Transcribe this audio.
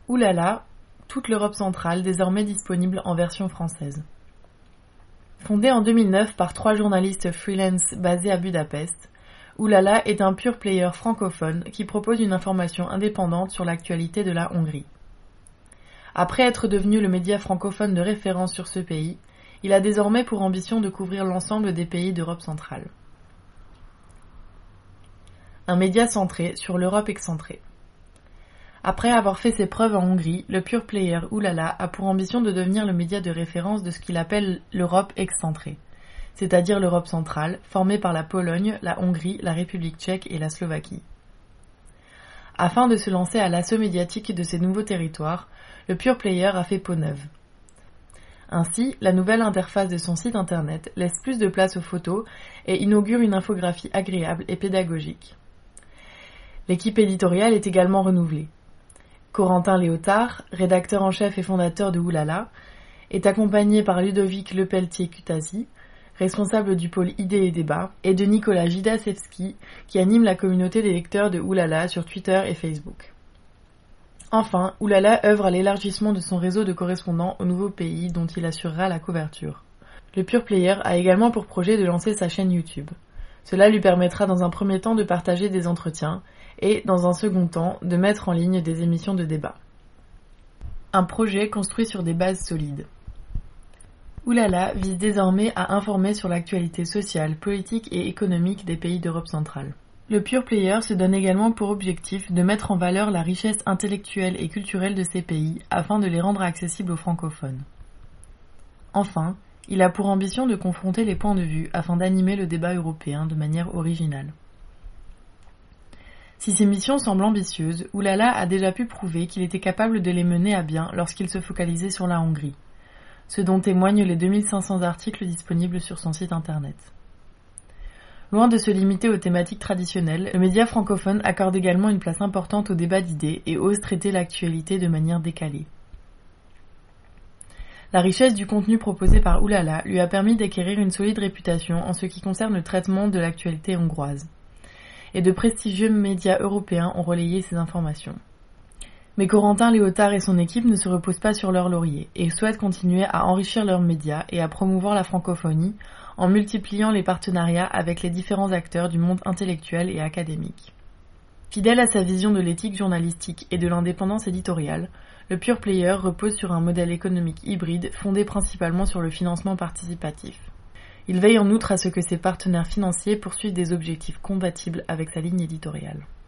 Oulala, toute l'Europe centrale désormais disponible en version française. Fondé en 2009 par 3 journalistes freelance basés à Budapest, Oulala est un pure player francophone qui propose une information indépendante sur l'actualité de la Hongrie. Après être devenu le média francophone de référence sur ce pays, il a désormais pour ambition de couvrir l'ensemble des pays d'Europe centrale. Un média centré sur l'Europe excentrée. Après avoir fait ses preuves en Hongrie, le pure player Oulala a pour ambition de devenir le média de référence de ce qu'il appelle l'Europe excentrée, c'est-à-dire l'Europe centrale, formée par la Pologne, la Hongrie, la République tchèque et la Slovaquie. Afin de se lancer à l'assaut médiatique de ces nouveaux territoires, le pure player a fait peau neuve. Ainsi, la nouvelle interface de son site internet laisse plus de place aux photos et inaugure une infographie agréable et pédagogique. L'équipe éditoriale est également renouvelée. Corentin Léotard, rédacteur en chef et fondateur de Oulala, est accompagné par Ludovic Lepelletier-Cutazi, responsable du pôle Idées et Débats, et de Nicolas Jidasevski, qui anime la communauté des lecteurs de Oulala sur Twitter et Facebook. Enfin, Oulala œuvre à l'élargissement de son réseau de correspondants aux nouveaux pays dont il assurera la couverture. Le pure player a également pour projet de lancer sa chaîne YouTube. Cela lui permettra dans un premier temps de partager des entretiens et, dans un second temps, de mettre en ligne des émissions de débat. Un projet construit sur des bases solides. Oulala vise désormais à informer sur l'actualité sociale, politique et économique des pays d'Europe centrale. Le pure player se donne également pour objectif de mettre en valeur la richesse intellectuelle et culturelle de ces pays afin de les rendre accessibles aux francophones. Enfin, il a pour ambition de confronter les points de vue afin d'animer le débat européen de manière originale. Si ces missions semblent ambitieuses, Oulala a déjà pu prouver qu'il était capable de les mener à bien lorsqu'il se focalisait sur la Hongrie, ce dont témoignent les 2500 articles disponibles sur son site internet. Loin de se limiter aux thématiques traditionnelles, le média francophone accorde également une place importante au débat d'idées et ose traiter l'actualité de manière décalée. La richesse du contenu proposé par Oulala lui a permis d'acquérir une solide réputation en ce qui concerne le traitement de l'actualité hongroise. Et de prestigieux médias européens ont relayé ces informations. Mais Corentin Léotard et son équipe ne se reposent pas sur leurs lauriers et souhaitent continuer à enrichir leurs médias et à promouvoir la francophonie en multipliant les partenariats avec les différents acteurs du monde intellectuel et académique. Fidèle à sa vision de l'éthique journalistique et de l'indépendance éditoriale, le pure player repose sur un modèle économique hybride fondé principalement sur le financement participatif. Il veille en outre à ce que ses partenaires financiers poursuivent des objectifs compatibles avec sa ligne éditoriale.